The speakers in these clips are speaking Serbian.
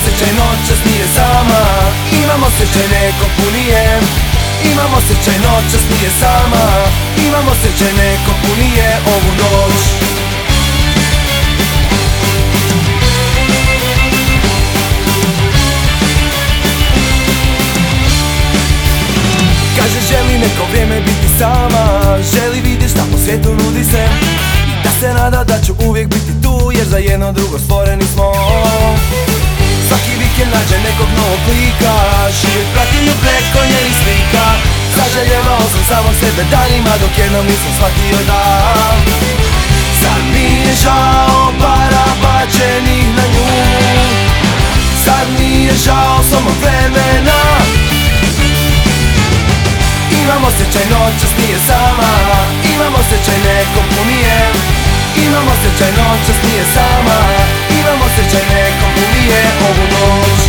osjećaj noćas nije sama, imam osjećaj neko punije. Imam osjećaj noćas nije sama, imam osjećaj neko punije ovu noć. Kaže želi neko vrijeme biti sama, želi vidjeti šta po svijetu nudi se, i da se nada da ću uvijek biti tu, jer za jedno drugo stvoreni smo. Svaki vikend nađe nekog novog lika, život pratim ju preko njenih slika. Zaželjevao sam samog sebe danima, dok jednom nisam shvatio da sad mi je žao para bačenih na nju. Sad mi je žao samog vremena. Imam osjećaj noćas nije sama, imam osjećaj neko punije. Imam osjećaj noćas nije sama, imam osjećaj neko punije ovu noć.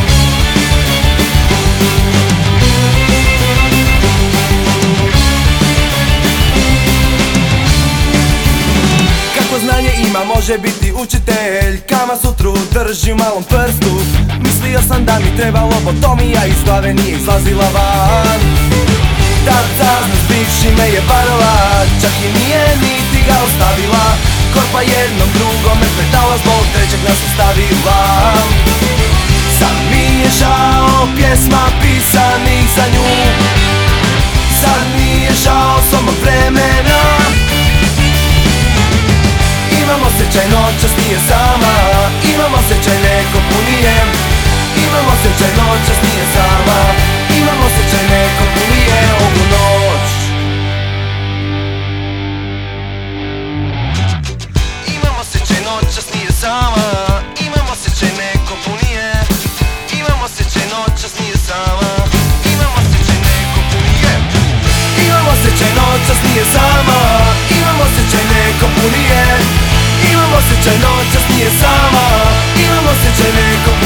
Kako znanje ima može biti učitelj, Kama Sutru drži u malom prstu. Mislio sam da mi treba lobotomija, iz glave nije izlazila van. Ta cazna s bivši me je varala, čak i nije niti ga ostavila. Korpa jednom drugom me petala, zbog trećeg nas ostavila. Sad mi je žao pjesma pisanih za nju. Sad mi je žao samog vremena. Imam osjećaj noćas nije sama, imam osjećaj neko punije. Imam osjećaj noćas nije sama, imam osjećaj neko punije ovu noć. Imam osjećaj noćas nije sama, imam osjećaj neko punije. Imam osjećaj noćas nije sama, imam osjećaj neko punije. Imam osjećaj noćas nije sama, imam osjećaj neko punije. Imam osjećaj noćas nije sama, imam osjećaj neko